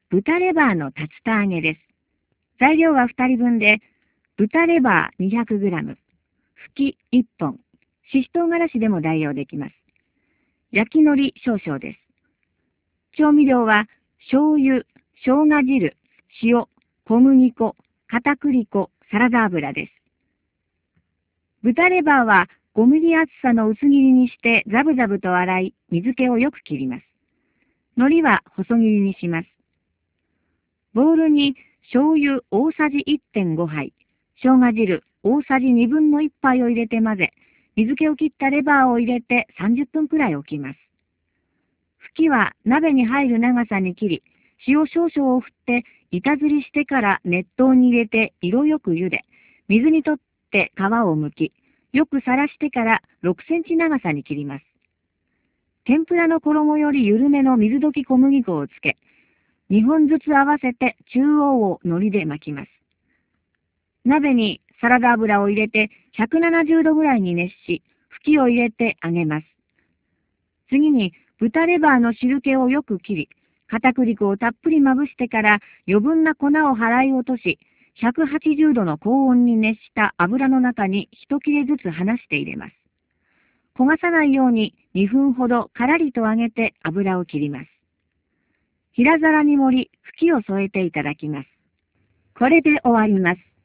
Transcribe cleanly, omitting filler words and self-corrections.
豚レバーの竜田揚げです。材料は2人分で、豚レバー 200g、ふき1本、しし唐辛子でも代用できます。焼き海苔少々です。調味料は、醤油、生姜汁、塩、小麦粉、片栗粉、サラダ油です。豚レバーは5ミリ厚さの薄切りにしてザブザブと洗い、水気をよく切ります。海苔は細切りにします。ボウルに醤油大さじ 1.5 杯、生姜汁大さじ1/2杯を入れて混ぜ、水気を切ったレバーを入れて30分くらい置きます。ふきは鍋に入る長さに切り、塩少々を振って板ずりしてから熱湯に入れて色よく茹で、水にとって皮を剥き、よくさらしてから6センチ長さに切ります。天ぷらの衣より緩めの水溶き小麦粉をつけ、2本ずつ合わせて中央を海苔で巻きます。鍋にサラダ油を入れて170度ぐらいに熱し、ふきを入れて揚げます。次に豚レバーの汁気をよく切り、片栗粉をたっぷりまぶしてから余分な粉を払い落とし、180度の高温に熱した油の中に一切れずつ離して入れます。焦がさないように2分ほどからりと揚げて油を切ります。平皿に盛り、ふきを添えていただきます。これで終わります。